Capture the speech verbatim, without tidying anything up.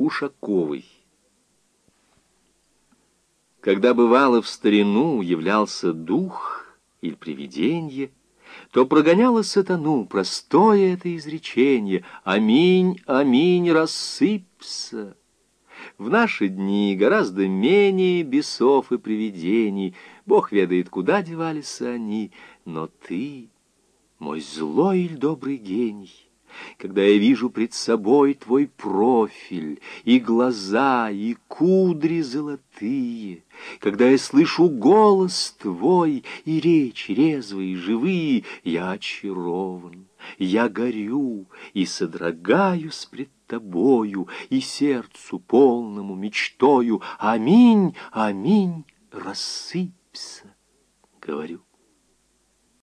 Ушаковой. Когда бывало в старину являлся дух или привиденье, то прогоняло сатану простое это изречение: «Аминь, аминь, рассыпься». В наши дни гораздо менее бесов и привидений, Бог ведает, куда девались они, но ты, мой злой или добрый гений, когда я вижу пред собой твой профиль, и глаза, и кудри золотые, когда я слышу голос твой, и речь резвые, живые, я очарован, я горю и содрогаюсь пред тобою, и сердцу полному мечтою: аминь, аминь, рассыпься, говорю.